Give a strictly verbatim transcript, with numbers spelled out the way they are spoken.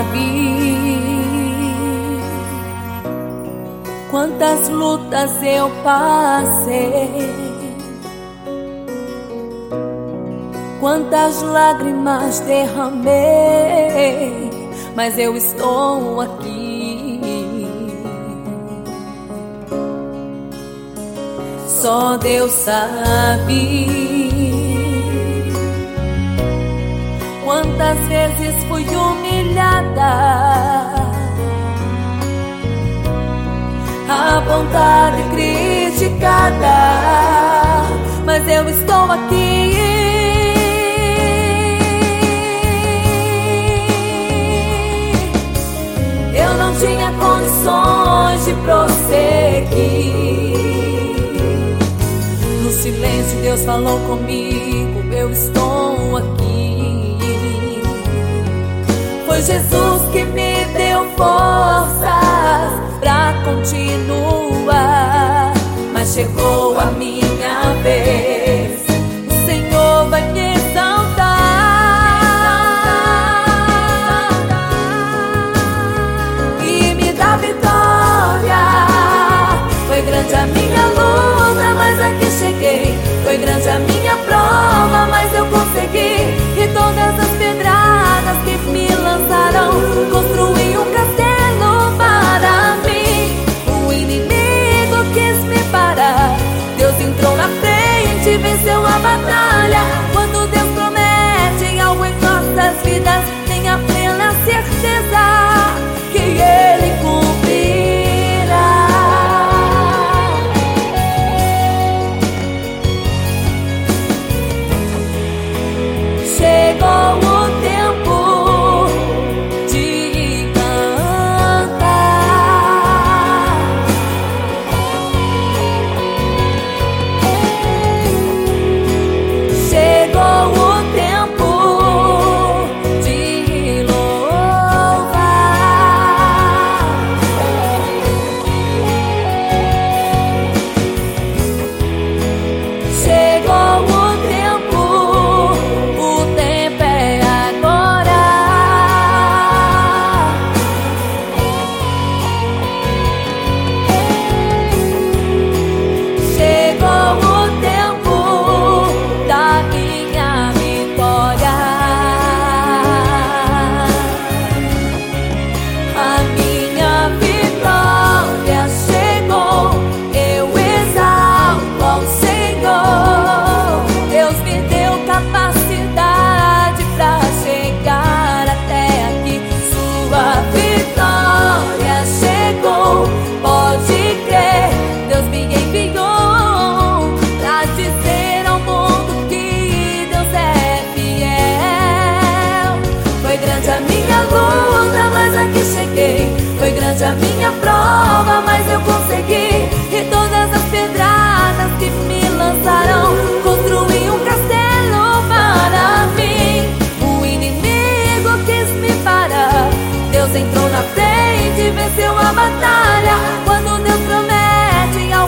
sabe quantas lutas eu passei, quantas lágrimas derramei, mas eu estou aqui. Só Deus sabe quantas vezes fui humilhada, apontada e criticada, mas eu estou aqui. Eu não tinha condições de prosseguir. No silêncio Deus falou comigo, eu estou aqui. Foi Jesus que me deu forças pra continuar, mas chegou a minha vez. O Senhor vai me exaltar e me dar vitória. Foi grande a minha luta, mas aqui cheguei. Foi grande a minha prova, mas eu consegui. E todas as pedradas que me lançaram, construí um castelo para mim. O inimigo quis me parar, Deus entrou na frente e venceu a batalha. Quando Deus promete algo em nossas vidas, tenha plena certeza que Ele cumprirá. Chegou o tempo de cantar. Chegou o tempo de louvar. Chegou o tempo, o tempo é agora. Chegou o tempo da minha vitória. A minha vitória chegou, eu exalto ao Senhor. Deus me deu capacidade pra chegar até aqui. Sua vitória chegou, pode crer. Deus me enviou pra dizer ao mundo que Deus é fiel. Foi grande a minha luta, mas aqui cheguei. Foi grande a minha prova, mas eu consegui. E todas as pedradas que me lançaram, construí um castelo para mim. O inimigo quis me parar, Deus entrou na frente e venceu a batalha. Quando Deus promete